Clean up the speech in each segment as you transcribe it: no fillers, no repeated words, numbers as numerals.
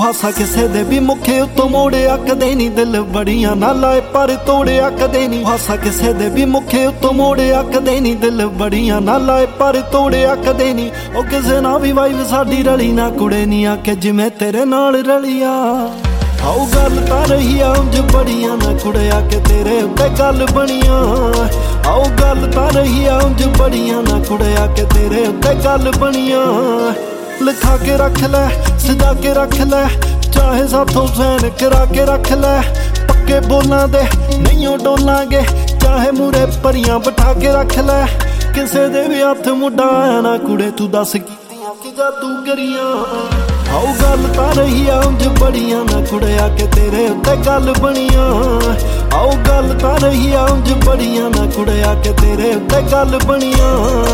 ਹਾਸਾ ਕਿਸੇ ਦੇ ਵੀ ਮੁਖੇ ਉੱਤੋਂ ਮੋੜਿਆ ਕਦੇ ਨਹੀਂ, ਦਿਲ ਬੜੀਆਂ ਨਾ ਲਾਏ ਪਰ ਤੋੜਿਆ ਕਦੇ ਨਹੀਂ। ਹਾਸਾ ਕਿਸੇ ਦੇ ਵੀ ਮੁਖੇ ਉੱਤੋਂ ਮੋੜਿਆ ਕਦੇ ਨਹੀਂ, ਦਿਲ ਬੜੀਆਂ ਨਾ ਲਾਏ ਪਰ ਤੋੜਿਆ ਕਦੇ ਨਹੀਂ। ਉਹ ਕਿਸੇ ਨਾਲ ਵੀ ਵਾਈਫ ਸਾਡੀ ਰਲੀ ਨਾ ਕੁੜੇ ਨਹੀਂ ਆਕੇ ਜਿਵੇਂ ਤੇਰੇ ਨਾਲ ਰਲੀਆ। ਆਓ ਗੱਲ ਤਾਂ ਰਹੀ ਆ ਉਂਝ ਬੜੀਆਂ ਨਾ ਕੁੜਿਆ ਕਿ ਤੇਰੇ ਉੱਤੇ ਗੱਲ ਬਣੀਆਂ। ਆਓ ਗੱਲ ਤਾਂ ਰਹੀ ਆ ਉਂਝ ਬੜੀਆਂ ਨਾ ਕੁੜਿਆ ਕਿ ਤੇਰੇ ਉੱਤੇ ਗੱਲ ਬਣੀਆਂ। ਲਿਖਾ ਕੇ ਰੱਖ ਲੈ ਸਜਾ ਕੇ ਰੱਖ ਲੈ, ਚਾਹੇ ਸਾਥੋਂ ਸੈਨ ਕਰਾ ਕੇ ਰੱਖ ਲੈ। ਪੱਕੇ ਬੋਲਾਂ ਦੇ ਨਹੀਂ ਉਹ ਡੋਲਾਂਗੇ, ਚਾਹੇ ਮੂਰੇ ਪਰੀਆਂ ਬਿਠਾ ਕੇ ਰੱਖ ਲੈ। ਕਿਸੇ ਦੇ ਵੀ ਹੱਥ ਮੁੰਡਾ ਆਇਆ ਨਾ ਕੁੜੇ, ਤੂੰ ਦੱਸ ਕੀਤੀਆਂ ਕਿ ਜਾਦੂਗਰੀਆਂ। ਆਓ ਗੱਲ ਤਾਂ ਰਹੀ ਆ ਉਂਝ ਬੜੀਆਂ ਨਾ ਕੁੜਿਆ ਕਿ ਤੇਰੇ ਉੱਤੇ ਗੱਲ ਬਣੀਆਂ। ਆਓ ਗੱਲ ਤਾਂ ਰਹੀ ਆ ਉਂਝ ਬੜੀਆਂ ਨਾ ਕੁੜਿਆ ਕਿ ਤੇਰੇ ਉੱਤੇ ਗੱਲ ਬਣੀਆਂ।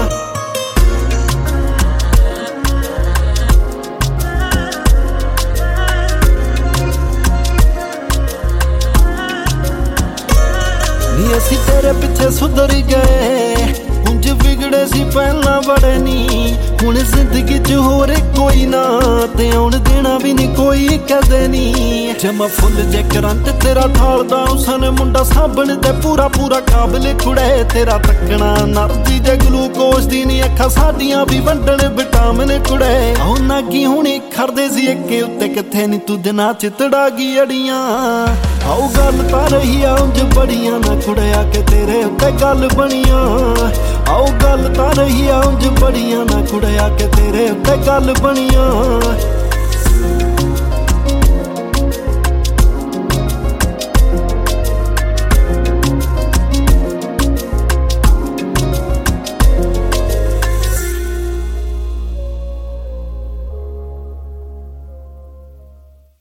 ਨੀ ਅਸੀਂ ਤੇਰੇ ਪਿੱਛੇ ਸੁਧਰ ਗਏ, ਉਂਝ ਵਿਗੜੇ ਸੀ ਪਹਿਲਾਂ ਬੜੇ ਨੀ। ਹੁਣ ਜ਼ਿੰਦਗੀ 'ਚ ਹੋਰ ਕੋਈ ਨਾ, ਤੇ ਆਉਣ ਦੇਣਾ ਵੀ ਨਹੀਂ ਕੋਈ ਕਦੇ ਨੀ। ਜਮਾ ਫੁੱਲ ਜੇ ਕਰੰਟ ਤੇਰਾ ਠਾਲਦਾ ਉਸਨ ਮੁੰਡਾ ਸਾਂਭਣ ਤੇ ਪੂਰਾ ਪੂਰਾ ਕਾਬਲ ਕੁੜੇ। ਤੇਰਾ ਤੱਕਣਾ ਨਰਜੀ ਜੇ ਗਲੂਕੋਸ ਦੀ ਨੀ, ਅੱਖਾਂ ਸਾਡੀਆਂ ਵੀ ਵੰਡਣ ਵਿਟਾਮਿਨ ਕੁੜੇ। ਆਉ ਨਾ ਕੀ ਹੁਣੀ ਖੜਦੇ ਸੀ ਇੱਕੇ ਉੱਤੇ, ਕਿੱਥੇ ਨੀ ਤੂੰ ਦਿਨਾਂ 'ਚ ਤੜਾ ਗਈ ਅੜੀਆਂ। ਆਓ ਗੱਲ ਤਾਂ ਰਹੀ ਆ ਉਂਝ ਬੜੀਆਂ ਨਾ ਕੁੜਿਆ ਕਿ ਤੇਰੇ ਉੱਤੇ ਗੱਲ ਬਣੀਆਂ। ਆਓ ਗੱਲ ਤਾਂ ਰਹੀ ਆ ਉਂਝ ਬੜੀਆਂ ਨਾ ਕੁੜਿਆ ਕਿ ਤੇਰੇ ਉੱਤੇ ਗੱਲ ਬਣੀਆਂ।